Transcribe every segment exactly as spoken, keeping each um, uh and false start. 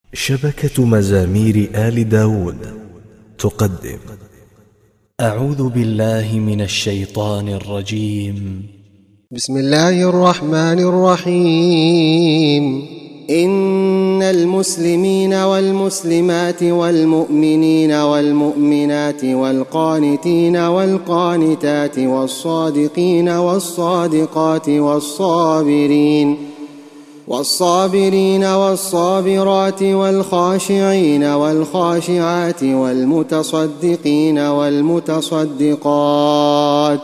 شبكة مزامير آل داود تقدم. أعوذ بالله من الشيطان الرجيم. بسم الله الرحمن الرحيم. إن المسلمين والمسلمات والمؤمنين والمؤمنات والقانتين والقانتات والصادقين والصادقات والصابرين والصابرين والصابرات والخاشعين والخاشعات والمتصدقين والمتصدقات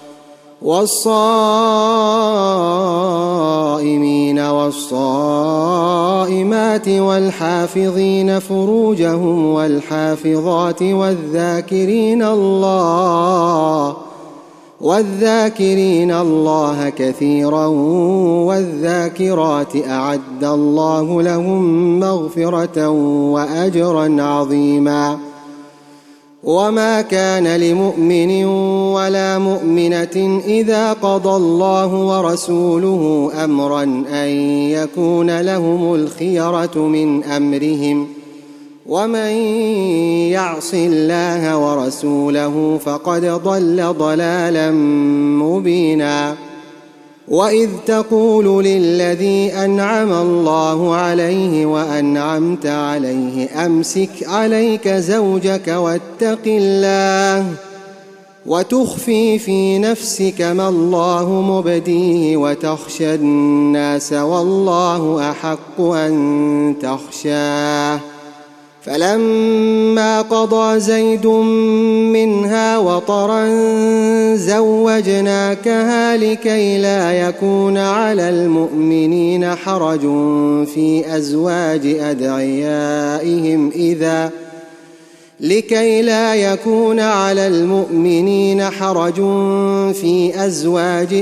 والصائمين والصائمات والحافظين فروجهم والحافظات والذاكرين الله والذاكرين الله كثيرا والذاكرات أعد الله لهم مغفرة وأجرا عظيما. وما كان لمؤمن ولا مؤمنة إذا قضى الله ورسوله أمرا أن يكون لهم الخيرة من أمرهم، ومن يعص الله ورسوله فقد ضل ضلالا مبينا. وإذ تقول للذي أنعم الله عليه وأنعمت عليه أمسك عليك زوجك واتق الله وتخفي في نفسك ما الله مبديه وتخشى الناس والله أحق أن تخشاه. فلما قضى زيد منها وطرا زوجناكها لكي لا يكون على المؤمنين حرج في أزواج أدعيائهم إذا لكي لا يكون على المؤمنين حرج في أزواج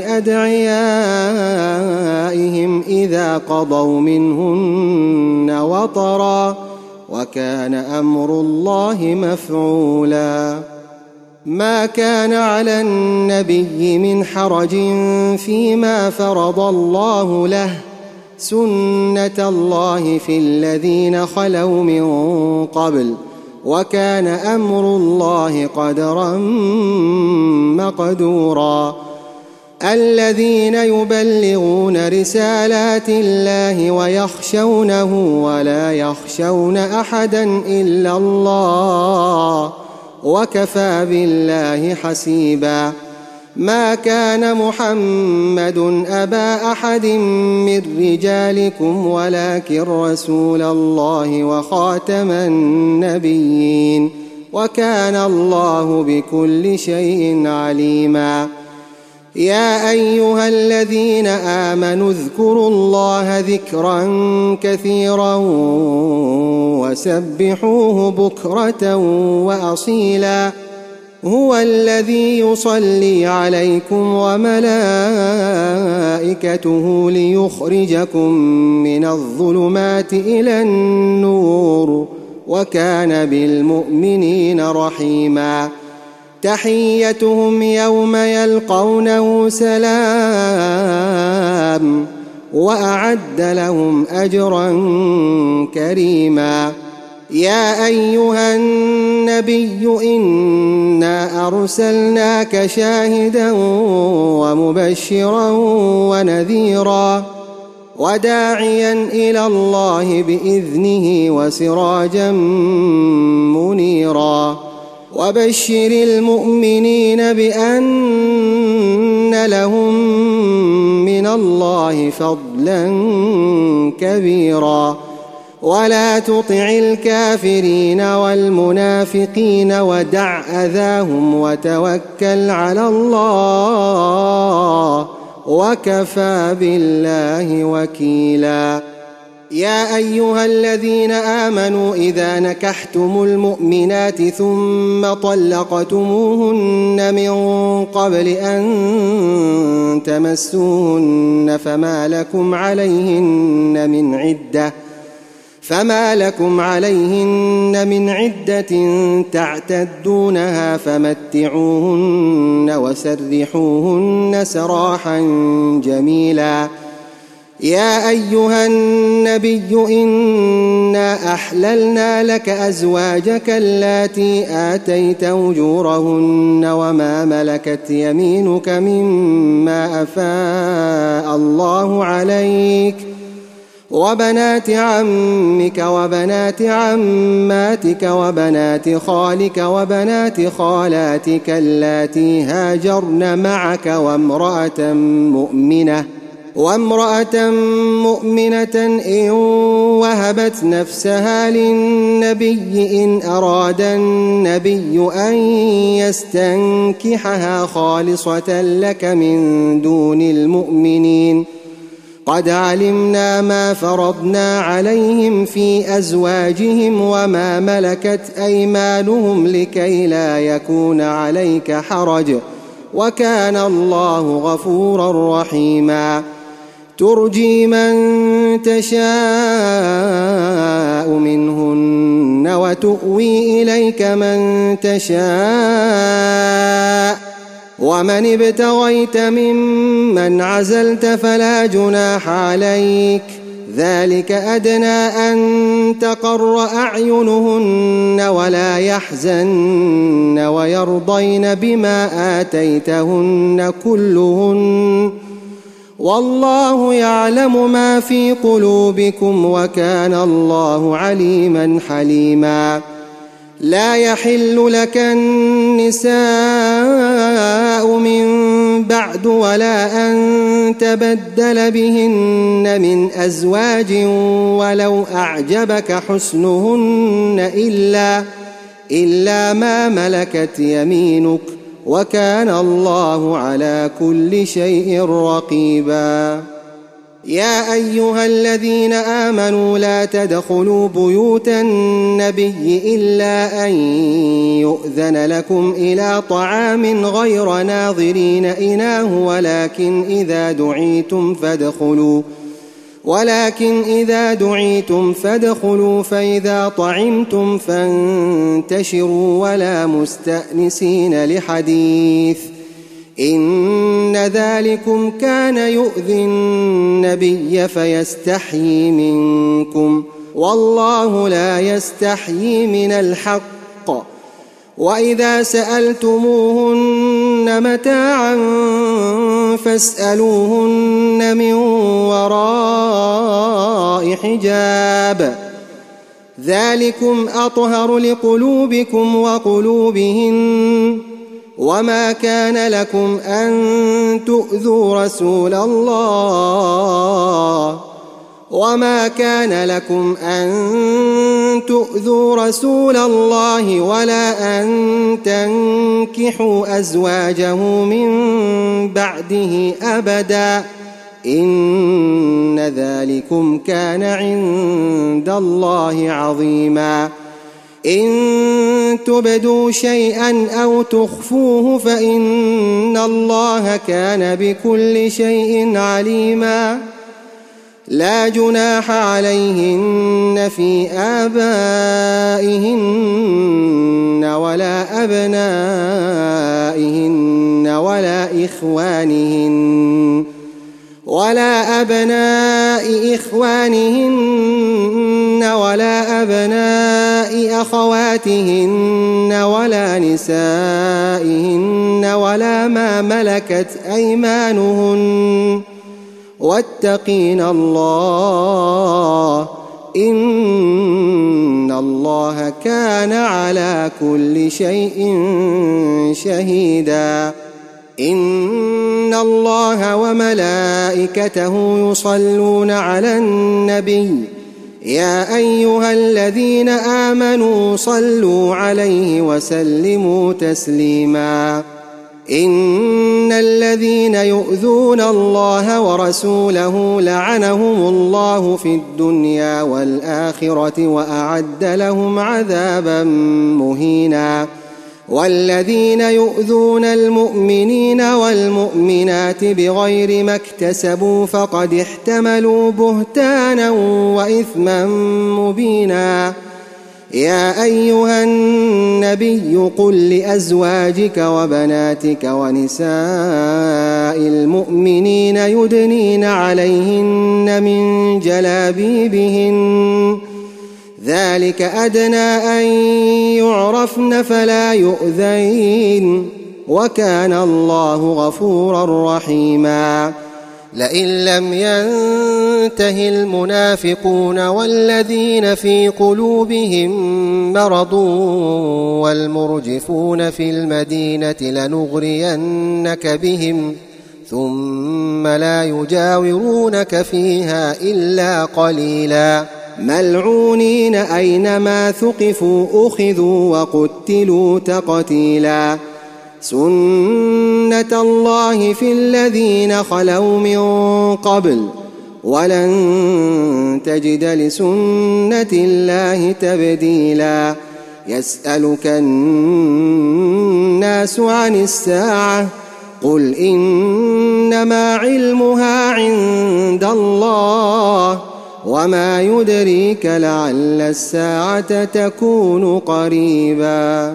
أدعيائهم إذا قضوا منهن وطرا، وكان أمر الله مفعولا. ما كان على النبي من حرج فيما فرض الله له، سنة الله في الذين خلوا من قبل، وكان أمر الله قدرا مقدورا. الذين يبلغون رسالات الله ويخشونه ولا يخشون أحدا إلا الله، وكفى بالله حسيبا. ما كان محمد أبا أحد من رجالكم ولكن رسول الله وخاتم النبيين، وكان الله بكل شيء عليما. يا أيها الذين آمنوا اذكروا الله ذكرا كثيرا وسبحوه بكرة وأصيلا. هو الذي يصلي عليكم وملائكته ليخرجكم من الظلمات إلى النور، وكان بالمؤمنين رحيما. تحيتهم يوم يلقونه سلام، وأعد لهم أجرا كريما. يا أيها النبي إنا أرسلناك شاهدا ومبشرا ونذيرا وداعيا إلى الله بإذنه وسراجا منيرا. وبشر المؤمنين بأن لهم من الله فضلا كبيرا. ولا تطع الكافرين والمنافقين ودع أذاهم وتوكل على الله، وكفى بالله وكيلا. يا أيها الذين آمنوا إذا نكحتم المؤمنات ثم طلقتموهن من قبل أن تمسوهن فما لكم عليهن من عدة فما لكم عليهن من عدة تعتدونها فمتعوهن وسرحوهن سراحا جميلا. يا أيها النبي إنا أحللنا لك أزواجك اللاتي آتيت أجورهن وما ملكت يمينك مما أفاء الله عليك وبنات عمك وبنات عماتك وبنات خالك وبنات خالاتك اللاتي هاجرن معك وامرأة مؤمنة وامرأة مؤمنة إن وهبت نفسها للنبي إن أراد النبي أن يستنكحها خالصة لك من دون المؤمنين قد علمنا ما فرضنا عليهم في أزواجهم وما ملكت أيمانهم لكي لا يكون عليك حرج وكان الله غفورا رحيما ترجي من تشاء منهن وتؤوي إليك من تشاء ومن ابتغيت ممن عزلت فلا جناح عليك ذلك أدنى أن تقر أعينهن ولا يحزن ويرضين بما آتيتهن كلهن والله يعلم ما في قلوبكم وكان الله عليما حليما لا يحل لك النساء من بعد ولا أن تبدل بهن من أزواج ولو أعجبك حسنهن إلا, إلا ما ملكت يمينك وكان الله على كل شيء رقيبا يا أيها الذين آمنوا لا تدخلوا بيوت النبي إلا أن يؤذن لكم إلى طعام غير ناظرين إناه ولكن إذا دعيتم فادخلوا ولكن إذا دعيتم فادخلوا فإذا طعمتم فانتشروا ولا مستأنسين لحديث إن ذلكم كان يؤذي النبي فيستحيي منكم والله لا يستحيي من الحق وإذا سألتموهن متاعا فاسألوهن من وراء حجاب ذلكم أطهر لقلوبكم وقلوبهن وما كان لكم أن تؤذوا رسول الله وما كان لكم أن تؤذوا رسول الله ولا أن تنكحوا أزواجه من بعده أبدا إن ذلكم كان عند الله عظيما إن تبدوا شيئا أو تخفوه فإن الله كان بكل شيء عليما لا جناح عليهن في آبائهن ولا أبنائهن ولا إخوانهن ولا أبناء إخوانهن ولا أبناء أخواتهن ولا نسائهن ولا ما ملكت أيمانهن واتقين الله إن الله كان على كل شيء شهيدا إن الله وملائكته يصلون على النبي يا أيها الذين آمنوا صلوا عليه وسلموا تسليما إن الذين يؤذون الله ورسوله لعنهم الله في الدنيا والآخرة وأعد لهم عذابا مهينا والذين يؤذون المؤمنين والمؤمنات بغير ما اكتسبوا فقد احتملوا بهتانا وإثما مبينا يا أيها النبي قل لأزواجك وبناتك ونساء المؤمنين يدنين عليهن من جلابيبهن ذلك أدنى أن يعرفن فلا يؤذين وكان الله غفورا رحيما. لئن لم ينته المنافقون والذين في قلوبهم مرض والمرجفون في المدينة لنغرينك بهم ثم لا يجاورونك فيها إلا قليلا ملعونين أينما ثقفوا أخذوا وقتلوا تقتيلا سنة الله في الذين خلوا من قبل ولن تجد لسنة الله تبديلا. يسألك الناس عن الساعة قل إنما علمها عند الله وما يدريك لعل الساعة تكون قريبا.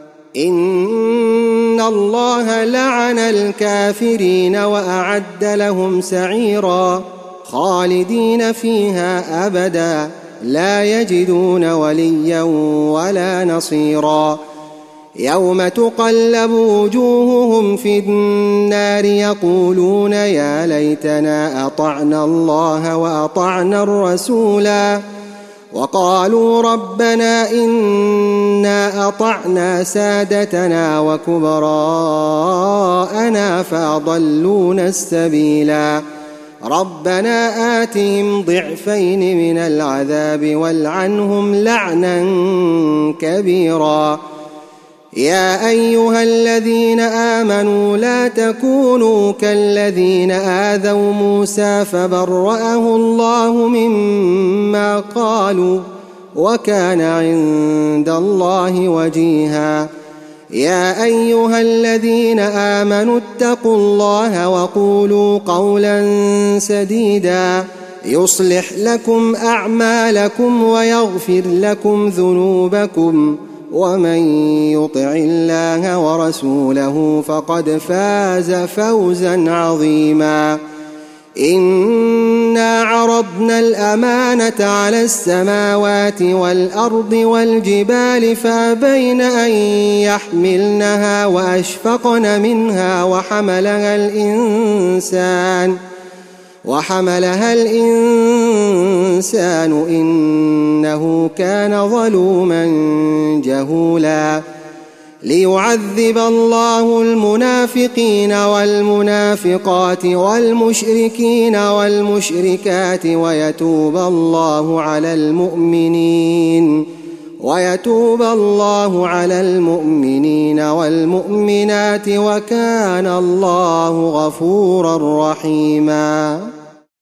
إن الله لعن الكافرين وأعد لهم سعيرا خالدين فيها أبدا لا يجدون وليا ولا نصيرا. يوم تقلب وجوههم في النار يقولون يا ليتنا أطعنا الله وأطعنا الرسولا وقالوا ربنا إنا أطعنا سادتنا وكبراءنا فأضلونا السبيلا ربنا آتهم ضعفين من العذاب والعنهم لعنا كبيرا. يا أيها الذين آمنوا لا تكونوا كالذين آذوا موسى فبرأه الله مما قالوا وكان عند الله وجيها. يا أيها الذين آمنوا اتقوا الله وقولوا قولا سديدا يصلح لكم أعمالكم ويغفر لكم ذنوبكم ومن يطع الله ورسوله فقد فاز فوزا عظيما. إنا عرضنا الأمانة على السماوات والأرض والجبال فأبين أن يحملنها وأشفقن منها وحملها الإنسان وحملها الإنسان إنه كان ظلوما جهولا. ليعذب الله المنافقين والمنافقات والمشركين والمشركات ويتوب الله على المؤمنين ويتوب الله على المؤمنين والمؤمنات وكان الله غفورا رحيما.